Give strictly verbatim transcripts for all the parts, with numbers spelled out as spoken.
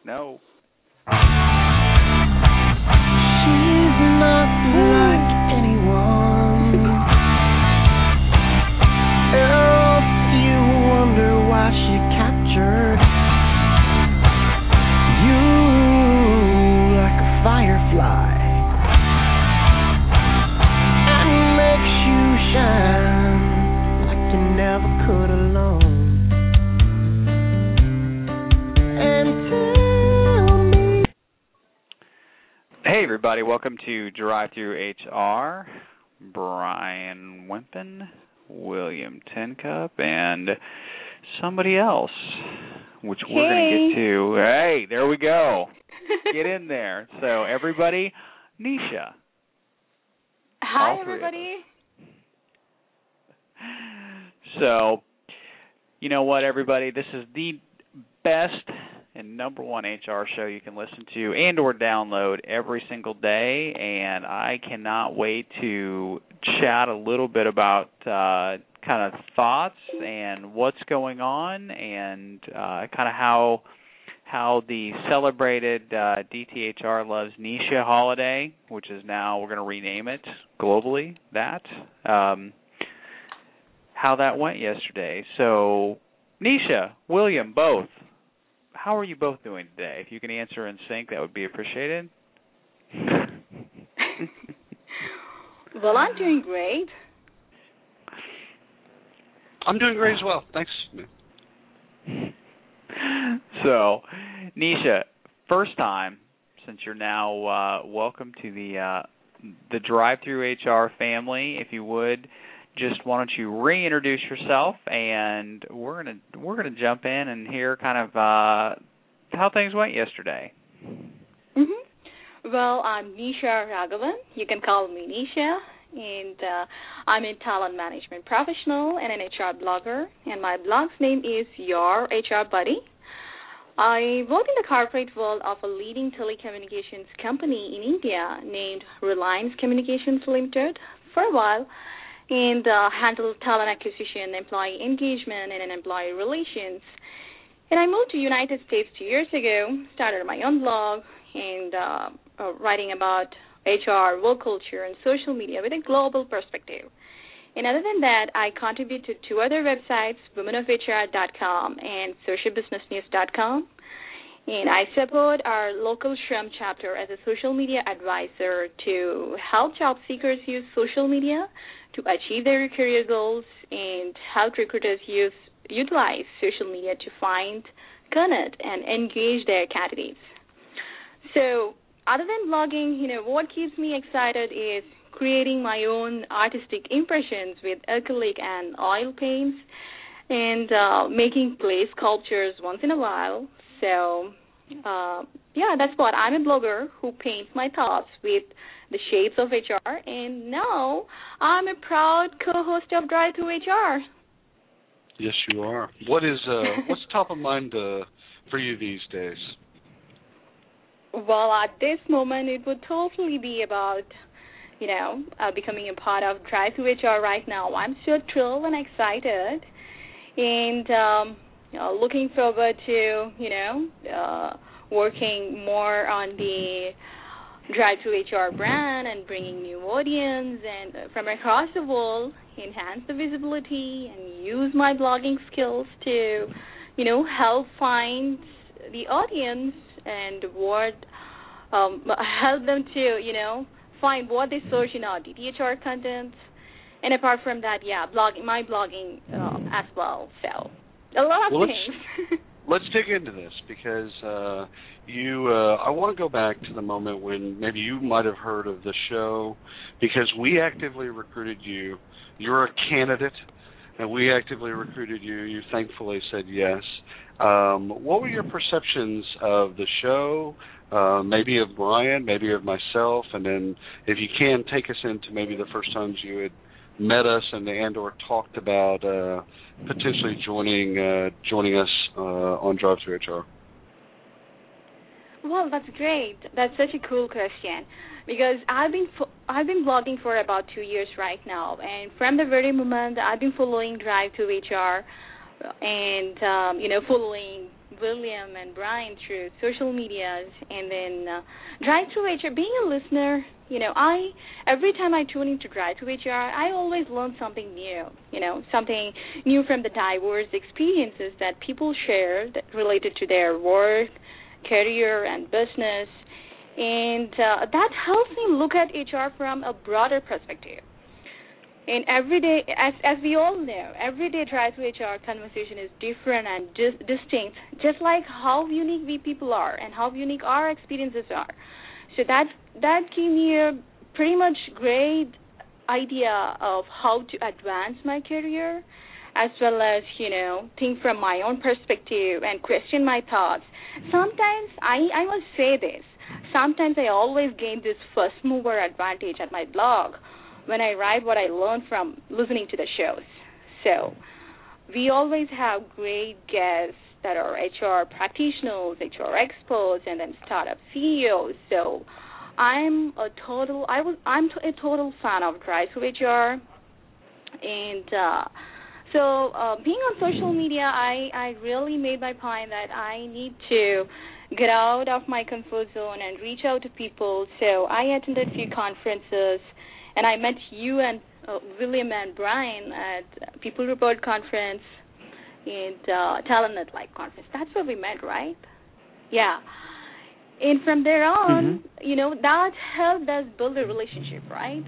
No. She's not like anyone else. You wonder why she captured you like a firefly and makes you shine like you never could alone. And tell me. Hey, everybody. Welcome to Drive Through H R. Brian Wimpin, William Tincup, and somebody else, which we're hey. going to get to. Hey, there we go. Get in there. So, everybody, Nisha. Hi, everybody. So, you know what, everybody? This is the best and number one H R show you can listen to and or download every single day, and I cannot wait to chat a little bit about uh, kind of thoughts and what's going on and uh, kind of how how the celebrated uh, D T H R Loves Nisha holiday, which is now, we're going to rename it globally, that, um, how that went yesterday. So, Nisha, William, both, how are you both doing today? If you can answer in sync, that would be appreciated. Well, I'm doing great. I'm doing great as well. Thanks. So, Nisha, first time since you're now uh, welcome to the uh, the Drive Through H R family. If you would, just why don't you reintroduce yourself, and we're gonna we're gonna jump in and hear kind of uh, how things went yesterday. Mhm. Well, I'm Nisha Raghavan. You can call me Nisha, and uh, I'm a talent management professional and an H R blogger. And my blog's name is Your H R Buddy. I work in the corporate world of a leading telecommunications company in India named Reliance Communications Limited for a while, and uh, handle talent acquisition, employee engagement, and employee relations. And I moved to the United States two years ago, started my own blog, and uh, uh, writing about H R, work culture, and social media with a global perspective. And other than that, I contribute to two other websites, women of H R dot com and social business news dot com. And I support our local SHRM chapter as a social media advisor to help job seekers use social media to achieve their career goals and help recruiters use utilize social media to find, connect, and engage their candidates. So other than blogging, you know, what keeps me excited is creating my own artistic impressions with acrylic and oil paints and uh, making clay sculptures once in a while. So, uh, yeah, that's what. I'm a blogger who paints my thoughts with the shapes of H R, and now I'm a proud co-host of Drive Through H R. Yes, you are. What is uh, what's top of mind uh, for you these days? Well, at this moment, it would totally be about, you know, uh, becoming a part of Drive Through H R right now. I'm so thrilled and excited, and um, you know, looking forward to, you know, uh, working more on the Drive Through H R brand and bringing new audience and uh, from across the world, enhance the visibility and use my blogging skills to, you know, help find the audience and what um, help them to, you know, find what they search in our D T H R content. And apart from that, yeah, blogging, my blogging uh, as well. So a lot of well, things. Let's, let's dig into this because uh, you. Uh, I want to go back to the moment when maybe you might have heard of the show because we actively recruited you. You're a candidate, and we actively recruited you. You thankfully said yes. Um, what were your perceptions of the show, uh, maybe of Brian, maybe of myself, and then if you can, take us into maybe the first times you had met us and and or talked about uh, potentially joining uh, joining us uh, on Drive Through H R. Well, that's great. That's such a cool question because I've been fo- I've been blogging for about two years right now, and from the very moment I've been following Drive to H R, and um, you know, following William and Brian through social medias, and then uh, Drive Through H R. Being a listener, you know, I every time I tune into Drive Through H R, I always learn something new. You know, something new from the diverse experiences that people share that related to their work, career, and business, and uh, that helps me look at H R from a broader perspective. And every day, as as we all know, every day Drive Through H R conversation is different and dis- distinct, just like how unique we people are and how unique our experiences are. So that that gave me a pretty much great idea of how to advance my career, as well as, you know, think from my own perspective and question my thoughts. Sometimes, I, I must say this, sometimes I always gain this first mover advantage at my blog when I write what I learned from listening to the shows. So we always have great guests that are H R practitioners, H R experts, and then startup C E Os. So I'm a total, I was, I'm a total fan of Drive Through H R. And uh, so uh, being on social media, I, I really made my point that I need to get out of my comfort zone and reach out to people. So I attended a few conferences, and I met you and uh, William and Brian at People Report Conference and uh, TalentNet Live Conference. That's where we met, right? Yeah. And from there on, mm-hmm. you know, that helped us build a relationship, right?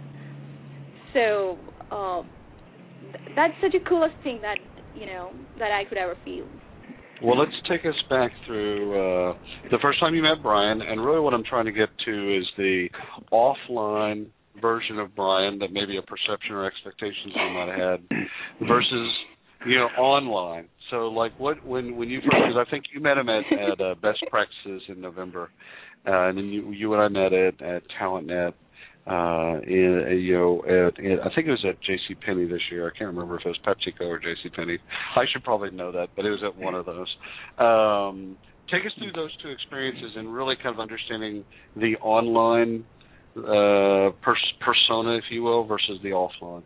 So uh, th- that's such a coolest thing that, you know, that I could ever feel. Well, let's take us back through uh, the first time you met Brian, and really what I'm trying to get to is the offline version of Brian that maybe a perception or expectations you might have had versus, you know, online. So, like, what when when you first, because I think you met him at, at uh, Best Practices in November, uh, and then you you and I met at at TalentNet, uh, in, you know, at, at, I think it was at JCPenney this year. I can't remember if it was PepsiCo or JCPenney. I should probably know that, but it was at one of those. Um, take us through those two experiences and really kind of understanding the online uh, pers- persona, if you will, versus the offline.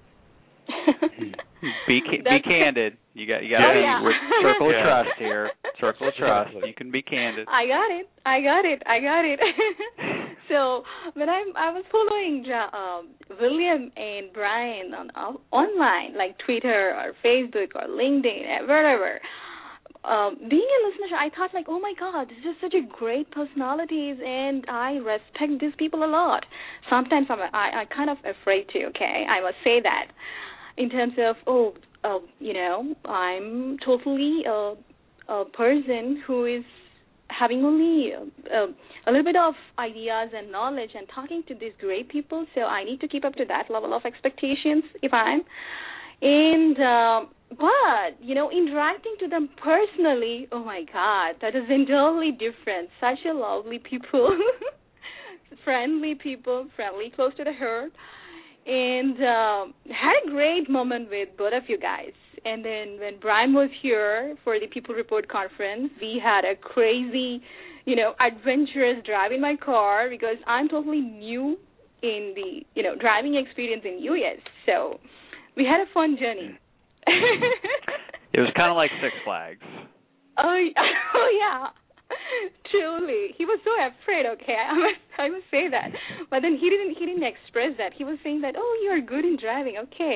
be ca- be candid. You got you got to oh, be yeah. with circle of yeah. trust here. Circle of trust. You can be candid. I got it. I got it. I got it. So when I I was following um, William and Brian on uh, online, like Twitter or Facebook or LinkedIn, wherever. Um, being a listener, I thought like, oh my God, this is such a great personalities, and I respect these people a lot. Sometimes I'm I, I kind of afraid to. Okay, I must say that. In terms of, oh, uh, you know, I'm totally a, a person who is having only a, a little bit of ideas and knowledge and talking to these great people, so I need to keep up to that level of expectations if I'm. And, uh, but, you know, interacting to them personally, oh, my God, that is entirely different. Such a lovely people, friendly people, friendly, close to the heart. And uh, had a great moment with both of you guys. And then when Brian was here for the People Report conference, we had a crazy, you know, adventurous drive in my car because I'm totally new in the, you know, driving experience in U S. So we had a fun journey. It was kind of like Six Flags. Oh, oh yeah. Truly, he was so afraid. Okay, I must, I must say that. But then he didn't, he didn't express that. He was saying that, oh, you're good in driving. Okay,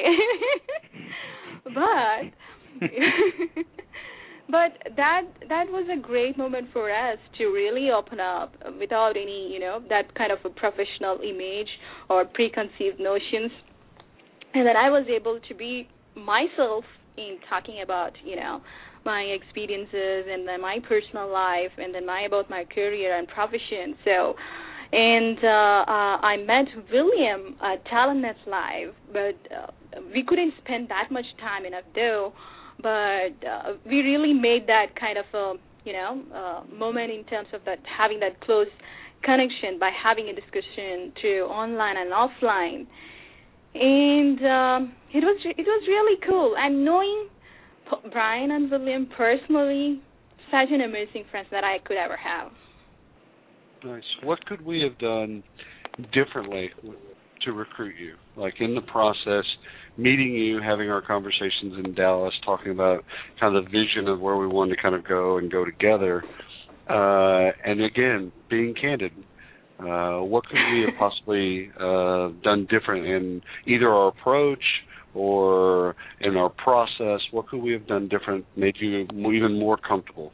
but, but that that was a great moment for us to really open up without any, you know, that kind of a professional image or preconceived notions, and then I was able to be myself in talking about, you know, my experiences and then my personal life and then my about my career and profession. So, and uh, uh, I met William at TalentNet Live, but uh, we couldn't spend that much time enough though. But uh, we really made that kind of a, you know, uh, moment in terms of that having that close connection by having a discussion to online and offline. And um, it was it was really cool. And knowing Brian and William personally, such an amazing friends that I could ever have. Nice. What could we have done differently to recruit you? Like in the process, meeting you, having our conversations in Dallas, talking about kind of the vision of where we wanted to kind of go and go together. Uh, and again, being candid, uh, what could we have possibly uh, done different in either our approach or in our process? What could we have done different, made you even more comfortable?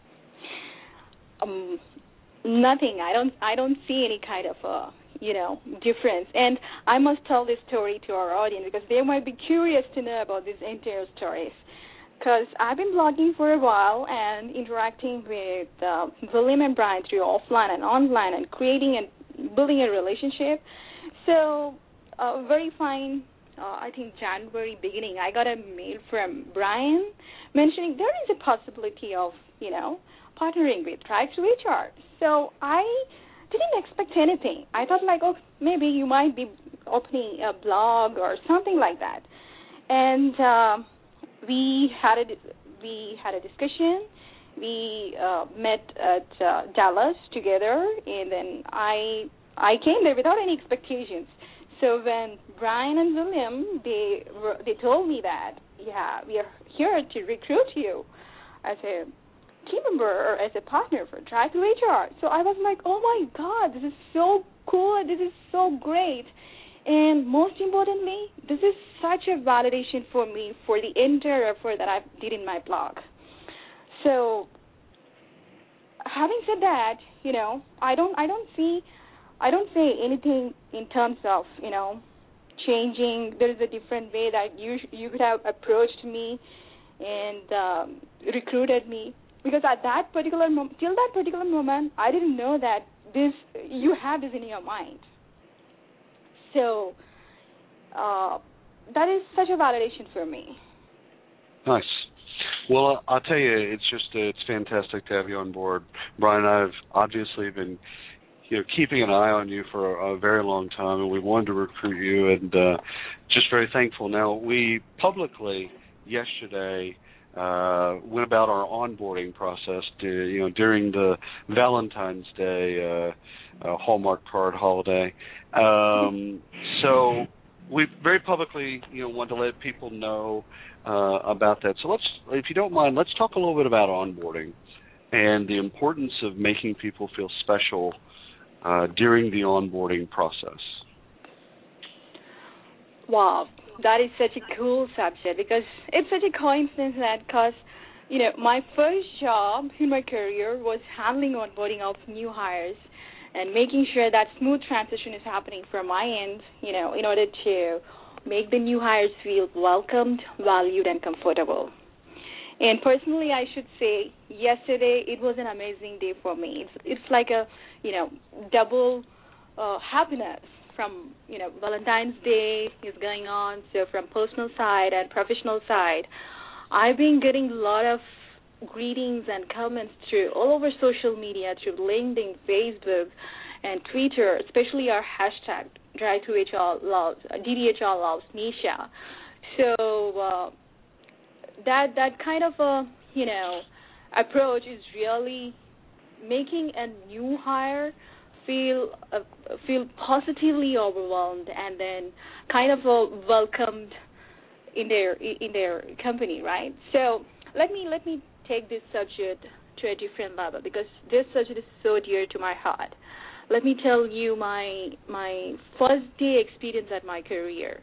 Um, nothing. I don't. I don't see any kind of uh, you know, difference. And I must tell this story to our audience because they might be curious to know about these entire stories. Because I've been blogging for a while and interacting with uh, William and Brian through offline and online and creating and building a relationship. So, uh, very fine, uh, I think January beginning, I got a mail from Brian mentioning there is a possibility of, you know, partnering with Drive to H R. So I didn't expect anything. I thought like, oh, maybe you might be opening a blog or something like that. And uh, we had a we had a discussion. We uh, met at uh, Dallas together, and then I I came there without any expectations. So when Brian and William they were, they told me that yeah we are here to recruit you as a team member or as a partner for Drive to H R. So I was like, oh my God, this is so cool and this is so great. And most importantly, this is such a validation for me for the entire effort that I did in my blog. So having said that, you know, I don't I don't see I don't say anything in terms of, you know, changing. There is a different way that you you could have approached me and um, recruited me. Because at that particular moment, till that particular moment, I didn't know that this you have this in your mind. So uh, that is such a validation for me. Nice. Well, I'll tell you, it's just uh, it's fantastic to have you on board, Brian. I've obviously been, you know, keeping an eye on you for a, a very long time, and we wanted to recruit you, and uh, just very thankful. Now, we publicly yesterday. Uh, went about our onboarding process to, you know, during the Valentine's Day uh, uh, Hallmark card holiday. Um, so we very publicly, you know, want to let people know uh, about that. So let's, if you don't mind, let's talk a little bit about onboarding and the importance of making people feel special uh, during the onboarding process. Wow. That is such a cool subject because it's such a coincidence that because, you know, my first job in my career was handling onboarding of new hires and making sure that smooth transition is happening from my end, you know, in order to make the new hires feel welcomed, valued, and comfortable. And personally, I should say, yesterday it was an amazing day for me. It's, it's like a, you know, double uh, happiness. From, you know, Valentine's Day is going on, so from personal side and professional side, I've been getting a lot of greetings and comments through all over social media, through LinkedIn, Facebook, and Twitter, especially our hashtag, Drive to H R loves, D D H R loves Nisha. So uh, that that kind of a, you know, approach is really making a new hire feel uh, feel positively overwhelmed and then kind of uh, welcomed in their in their company, right? So let me let me take this subject to a different level because this subject is so dear to my heart. Let me tell you my my first day experience at my career.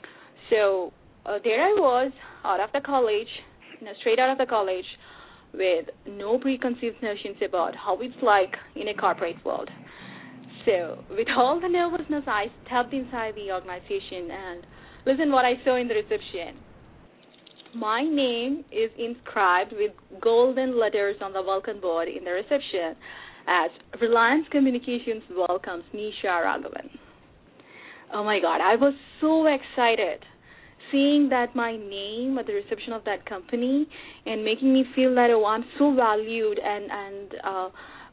So uh, there I was out of the college, you know, straight out of the college, with no preconceived notions about how it's like in a corporate world. So with all the nervousness, I stepped inside the organization and listen what I saw in the reception. My name is inscribed with golden letters on the welcome board in the reception as Reliance Communications welcomes Nisha Raghavan. Oh my God, I was so excited seeing that my name at the reception of that company and making me feel that, oh, I'm so valued and, and uh,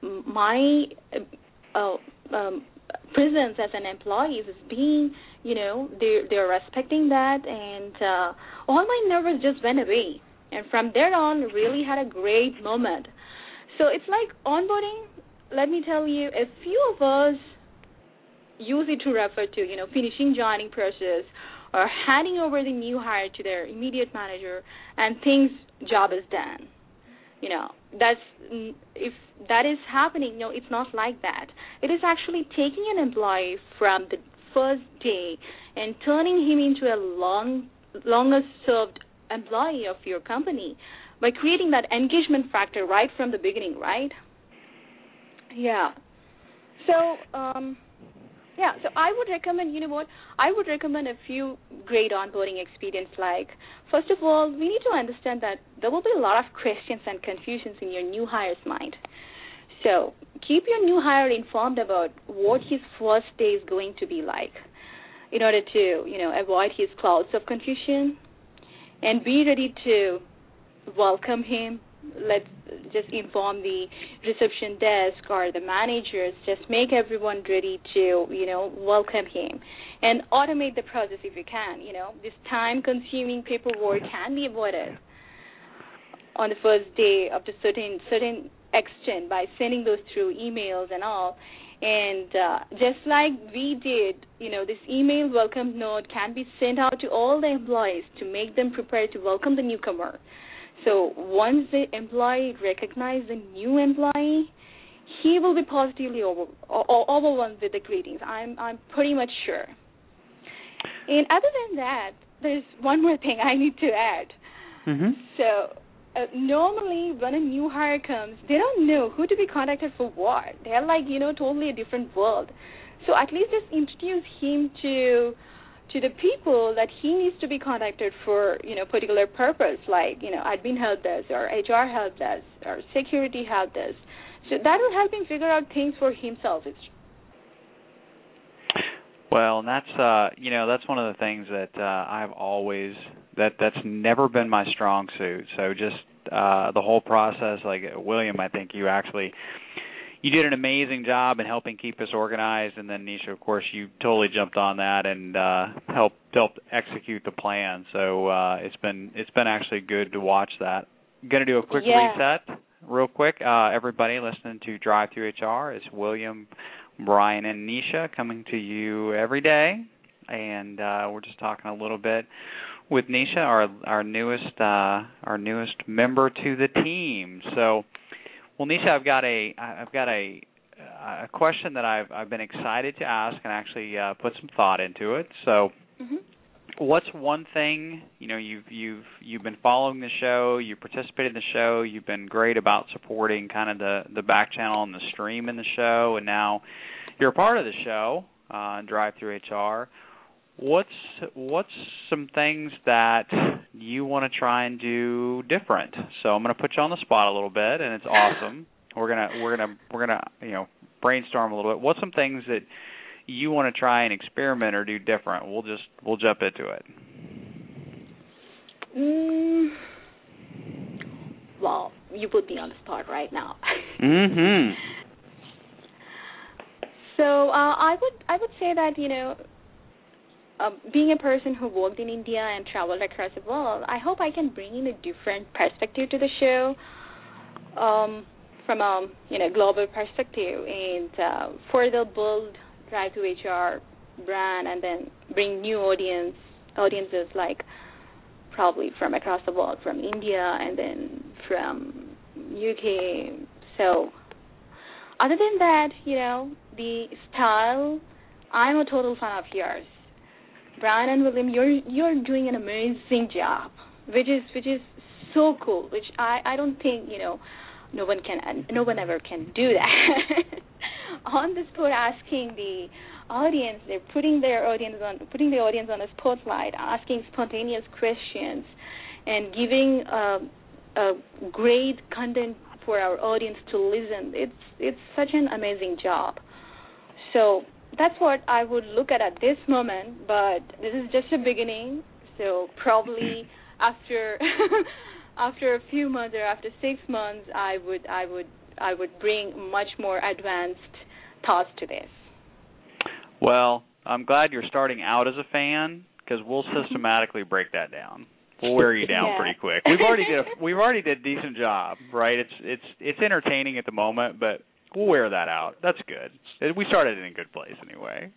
my uh, um, presence as an employee is being, you know, they're, they're respecting that, and uh, all my nerves just went away. And from there on, really had a great moment. So it's like onboarding, let me tell you, a few of us use it to refer to, you know, finishing joining process or handing over the new hire to their immediate manager, and things job is done. You know, that's if that is happening. No, it's not like that. It is actually taking an employee from the first day and turning him into a long, longest served employee of your company by creating that engagement factor right from the beginning, right? Yeah. So, um, yeah, so I would recommend, you know what, I would recommend a few great onboarding experience like, first of all, we need to understand that there will be a lot of questions and confusions in your new hire's mind. So keep your new hire informed about what his first day is going to be like in order to, you know, avoid his clouds of confusion, and be ready to welcome him. Let's just inform the reception desk or the managers. Just make everyone ready to, you know, welcome him, and automate the process if you can. You know, this time-consuming paperwork can be avoided on the first day up to certain certain extent by sending those through emails and all. And uh, just like we did, you know, this email welcome note can be sent out to all the employees to make them prepared to welcome the newcomer. So once the employee recognizes the new employee, he will be positively over, overwhelmed with the greetings. I'm I'm pretty much sure. And other than that, there's one more thing I need to add. Mm-hmm. So uh, normally when a new hire comes, they don't know who to be contacted for what. They're like, you know, totally a different world. So at least just introduce him to to the people that he needs to be contacted for, you know, particular purpose, like, you know, admin help desk or H R help desk or security help desk. So that will help him figure out things for himself. It's Well, and that's uh, you know, that's one of the things that uh, I've always that that's never been my strong suit. So just uh, the whole process, like William, I think you actually you did an amazing job in helping keep us organized, and then Nisha, of course, you totally jumped on that and uh, helped helped execute the plan. So uh, it's been it's been actually good to watch that. I'm going to do a quick yeah. reset, real quick. Uh, everybody listening to Drive Through H R, it's William, Brian, and Nisha coming to you every day, and uh, we're just talking a little bit with Nisha, our our newest uh, our newest member to the team. So. Well, Nisha, I've got a I've got a a question that I've I've been excited to ask and actually uh, put some thought into it. So, mm-hmm. What's one thing, you know, you've you've you've been following the show, you participated in the show, you've been great about supporting kind of the the back channel and the stream in the show, and now you're a part of the show, uh, Drive Through H R. What's what's some things that you want to try and do different? So I'm going to put you on the spot a little bit, and it's awesome. We're gonna we're gonna we're gonna you know brainstorm a little bit. What's some things that you want to try and experiment or do different? We'll just we'll jump into it. Mm, well, you put me on the spot right now. mm-hmm. So uh, I would I would say that, you know. Uh, being a person who worked in India and traveled across the world, I hope I can bring in a different perspective to the show, um, from a you know global perspective, and uh, further build Drive to H R brand, and then bring new audience audiences like probably from across the world, from India and then from U K. So other than that, you know, the style, I'm a total fan of yours. Brian and William, you're you're doing an amazing job, which is which is so cool. Which I, I don't think you know, no one can no one ever can do that. On the spot, asking the audience, they're putting their audience on putting the audience on the spotlight, asking spontaneous questions, and giving uh, a great content for our audience to listen. It's it's such an amazing job. So. That's what I would look at at this moment, but this is just a beginning. So probably after after a few months or after six months, I would I would I would bring much more advanced thoughts to this. Well, I'm glad you're starting out as a fan, because we'll systematically break that down. We'll wear you down yeah. pretty quick. We've already did a, we've already did a decent job, right? It's it's it's entertaining at the moment, but we'll wear that out. That's good. We started in a good place anyway.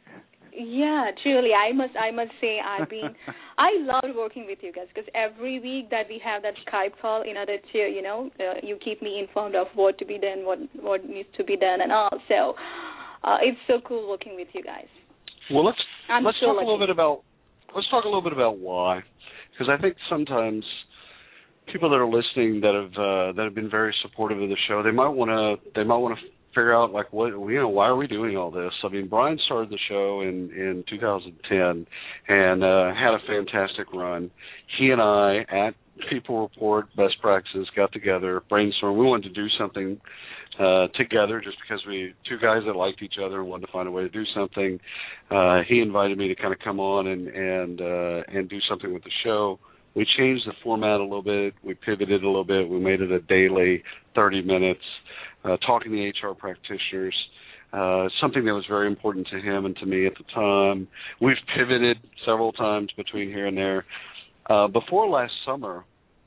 Yeah, truly. I must I must say I've been I loved working with you guys because every week that we have that Skype call in order to, you know, uh, you keep me informed of what to be done, what what needs to be done and all. So uh, it's so cool working with you guys. Well, let's I'm let's so talk lucky. a little bit about let's talk a little bit about why, because I think sometimes people that are listening that have uh, that have been very supportive of the show, they might want to they might want to figure out like what you know why are we doing all this? I mean, Brian started the show in in two thousand ten and uh, had a fantastic run. He and I at People Report Best Practices got together, brainstormed. We wanted to do something uh, together just because we two guys that liked each other and wanted to find a way to do something. Uh, he invited me to kind of come on and and uh, and do something with the show. We changed the format a little bit. We pivoted a little bit. We made it a daily thirty minutes. Uh, talking to H R practitioners, uh, something that was very important to him and to me at the time. We've pivoted several times between here and there. Uh, before last summer,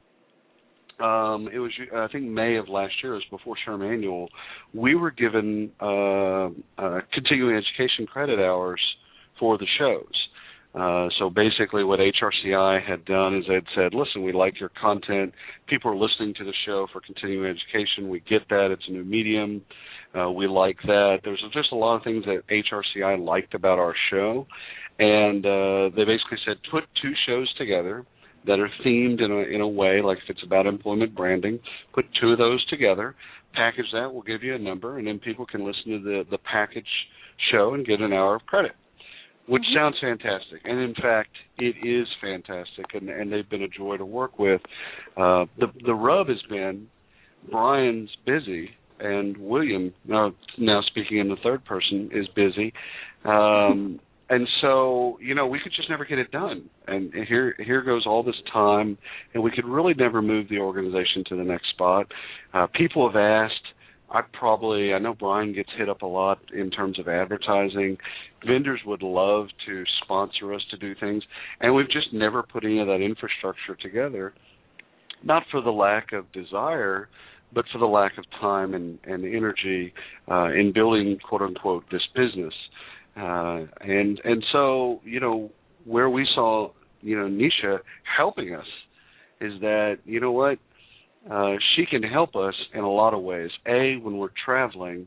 um, it was I think May of last year, it was before Sherm Annual, we were given uh, uh, continuing education credit hours for the shows. Uh, so basically what H R C I had done is they'd said, listen, we like your content. People are listening to the show for continuing education. We get that. It's a new medium. Uh, we like that. There's just a lot of things that H R C I liked about our show. And uh, they basically said, put two shows together that are themed in a, in a way, like if it's about employment branding, put two of those together, package that, we'll give you a number, and then people can listen to the, the package show and get an hour of credit. Which mm-hmm. sounds fantastic, and in fact, it is fantastic, and, and they've been a joy to work with. Uh, the the rub has been Brian's busy, and William, now, now speaking in the third person, is busy, um, and so you know we could just never get it done. And here here goes all this time, and we could really never move the organization to the next spot. Uh, people have asked. I probably, I know Brian gets hit up a lot in terms of advertising. Vendors would love to sponsor us to do things, and we've just never put any of that infrastructure together, not for the lack of desire, but for the lack of time and, and energy uh, in building, quote-unquote, this business. Uh, and and so, you know, where we saw, you know, Nisha helping us is that, you know what, Uh, she can help us in a lot of ways. A, when we're traveling,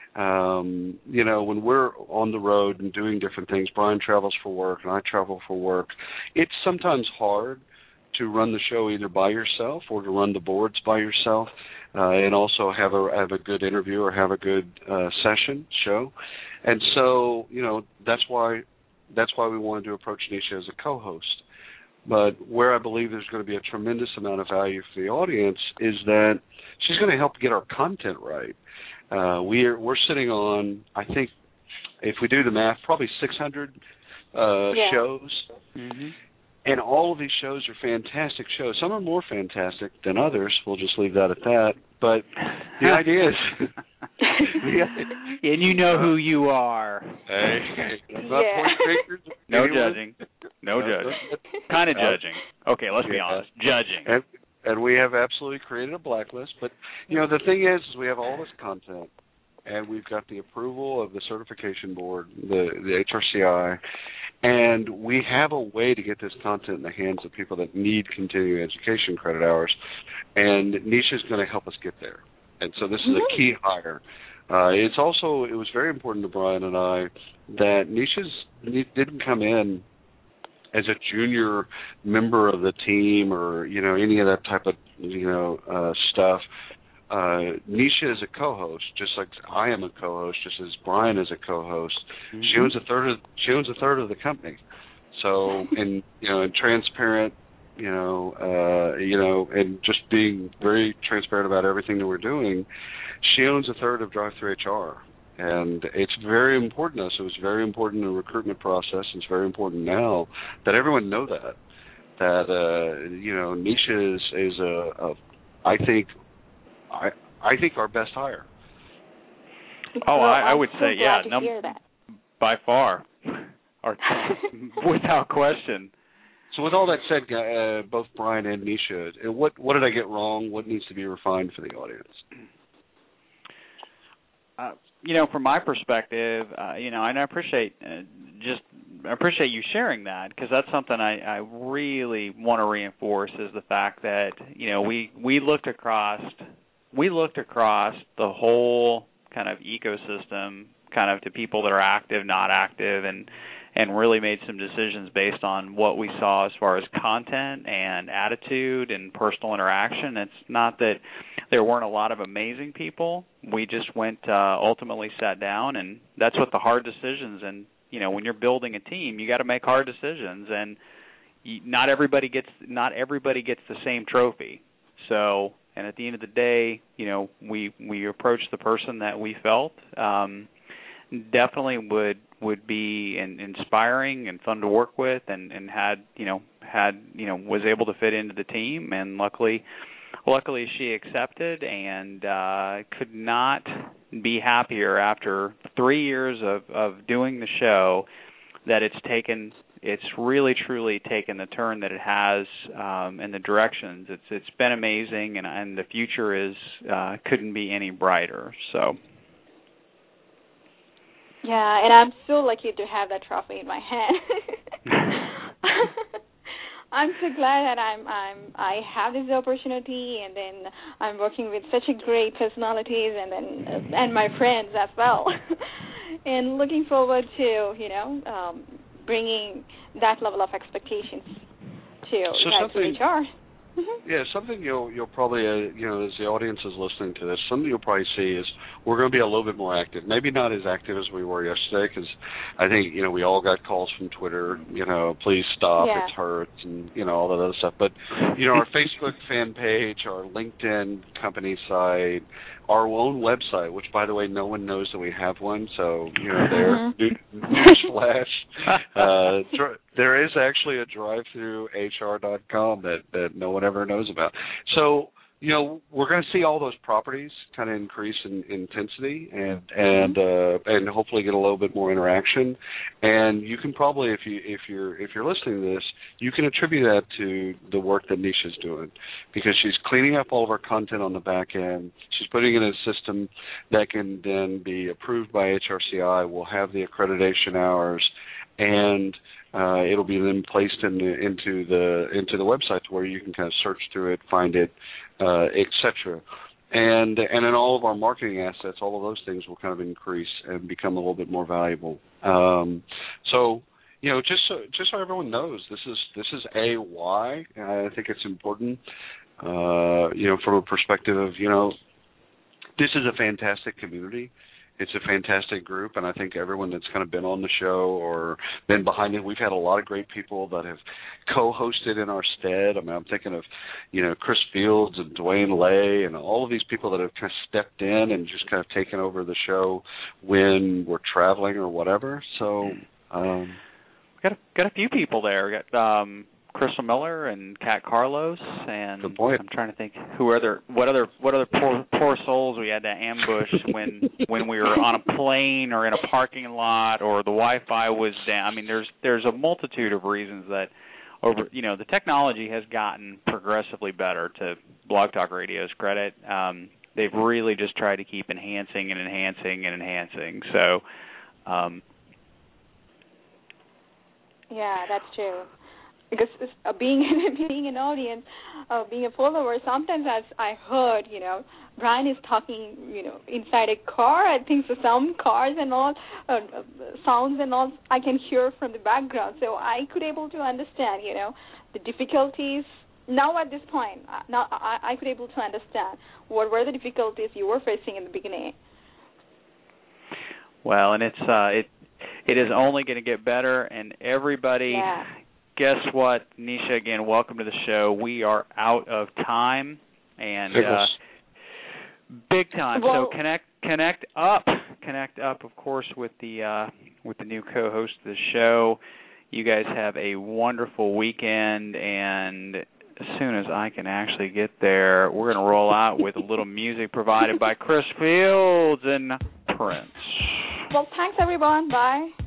um, you know, when we're on the road and doing different things, Brian travels for work and I travel for work, it's sometimes hard to run the show either by yourself or to run the boards by yourself uh, and also have a have a good interview or have a good uh, session show. And so, you know, that's why that's why we wanted to approach Nisha as a co-host. But where I believe there's going to be a tremendous amount of value for the audience is that she's going to help get our content right. Uh, we're we're sitting on, I think, if we do the math, probably six hundred uh, yeah. shows. Mm-hmm. And all of these shows are fantastic shows. Some are more fantastic than others. We'll just leave that at that. But the idea is... and you know who you are. Hey, hey. I'm not Yeah. pointing fingers. No Anyone? judging. No judging. Kind of judging. Okay, let's be Yeah. honest. Judging. And, and we have absolutely created a blacklist. But, you know, the thing is, is we have all this content, and we've got the approval of the certification board, the, the H R C I, and we have a way to get this content in the hands of people that need continuing education credit hours, and Nisha's going to help us get there. And so this is a key hire. Uh, it's also, it was very important to Brian and I that Nisha's didn't come in as a junior member of the team or, you know, any of that type of, you know, uh, stuff. Uh, Nisha is a co-host, just like I am a co-host, just as Brian is a co-host. Mm-hmm. She owns a third of she owns a third of the company. So, and you know, and transparent, you know, uh, you know, and just being very transparent about everything that we're doing. She owns a third of Drive-Thru H R, and it's very important to us. It was very important in the recruitment process. It's very important now that everyone know that that uh, you know, Nisha is is a, a I think. I I think our best hire. Oh, well, I, I would so say, yeah, num- by far, or without question. So with all that said, uh, both Brian and Nisha, what what did I get wrong? What needs to be refined for the audience? Uh, you know, from my perspective, uh, you know, and I appreciate uh, just I appreciate you sharing that, because that's something I, I really want to reinforce, is the fact that, you know, we, we looked across we looked across the whole kind of ecosystem, kind of to people that are active, not active, and and really made some decisions based on what we saw as far as content and attitude and personal interaction. It's not that there weren't a lot of amazing people. We just went, uh, ultimately sat down, and that's what the hard decisions, and, you know, when you're building a team, you got to make hard decisions, and you, not everybody gets not everybody gets the same trophy. So, and at the end of the day, you know, we we approached the person that we felt um, definitely would would be in, inspiring and fun to work with, and, and had you know had you know was able to fit into the team, and luckily luckily she accepted, and uh, could not be happier after three years of, of doing the show that it's taken it's really truly taken the turn that it has, um, in the directions. It's it's been amazing, and and the future is uh, couldn't be any brighter. So. Yeah, and I'm so lucky to have that trophy in my hand. I'm so glad that I'm I'm I have this opportunity, and then I'm working with such a great personalities, and then uh, and my friends as well, and looking forward to you know um, bringing that level of expectations to so H R. Mm-hmm. Yeah, something you'll you'll probably uh, you know as the audience is listening to this, something you'll probably see is we're going to be a little bit more active. Maybe not as active as we were yesterday, because I think you know we all got calls from Twitter. You know, please stop, yeah. it hurts, and you know all that other stuff. But you know, our Facebook fan page, our LinkedIn company site, our own website, which by the way, no one knows that we have one. So you know, there newsflash. uh, dr- there is actually a drive through H R dot com that that no one ever knows about. So, you know, we're going to see all those properties kind of increase in, in intensity and and uh, and hopefully get a little bit more interaction. And you can probably, if you if you're if you're listening to this, you can attribute that to the work that Nisha's doing, because she's cleaning up all of our content on the back end. She's putting in a system that can then be approved by H R C I. We'll have the accreditation hours, and Uh, it'll be then placed in the, into the into the website where you can kind of search through it, find it, uh, et cetera. And and then all of our marketing assets, all of those things will kind of increase and become a little bit more valuable. Um, so you know, just so, just so everyone knows, this is this is a why. I think it's important. Uh, you know, from a perspective of you know, this is a fantastic community. It's a fantastic group, and I think everyone that's kind of been on the show or been behind it, we've had a lot of great people that have co-hosted in our stead. I mean, I'm thinking of, you know, Chris Fields and Dwayne Lay and all of these people that have kind of stepped in and just kind of taken over the show when we're traveling or whatever. So, um, we got a, got a few people there. We got um, Crystal Miller and Kat Carlos, and good point. I'm trying to think who other what other what other poor poor souls we had to ambush when when we were on a plane or in a parking lot or the Wi-Fi was down. I mean, there's there's a multitude of reasons that over you know the technology has gotten progressively better. To Blog Talk Radio's credit, um, they've really just tried to keep enhancing and enhancing and enhancing. So, um, yeah, that's true. Because uh, being being an audience, uh, being a follower, sometimes as I heard, you know, Brian is talking, you know, inside a car. I think so some cars and all, uh, sounds and all I can hear from the background. So I could able to understand, you know, the difficulties. Now at this point, now I, I could able to understand what were the difficulties you were facing in the beginning. Well, and it's uh, it it is only going to get better, and everybody. Yeah. Guess what, Nisha, again, welcome to the show. We are out of time, and uh, big time. Well, so connect connect up. Connect up, of course, with the uh, with the new co-host of the show. You guys have a wonderful weekend, and as soon as I can actually get there, we're going to roll out with a little music provided by Chris Fields and Prince. Well, thanks, everyone. Bye.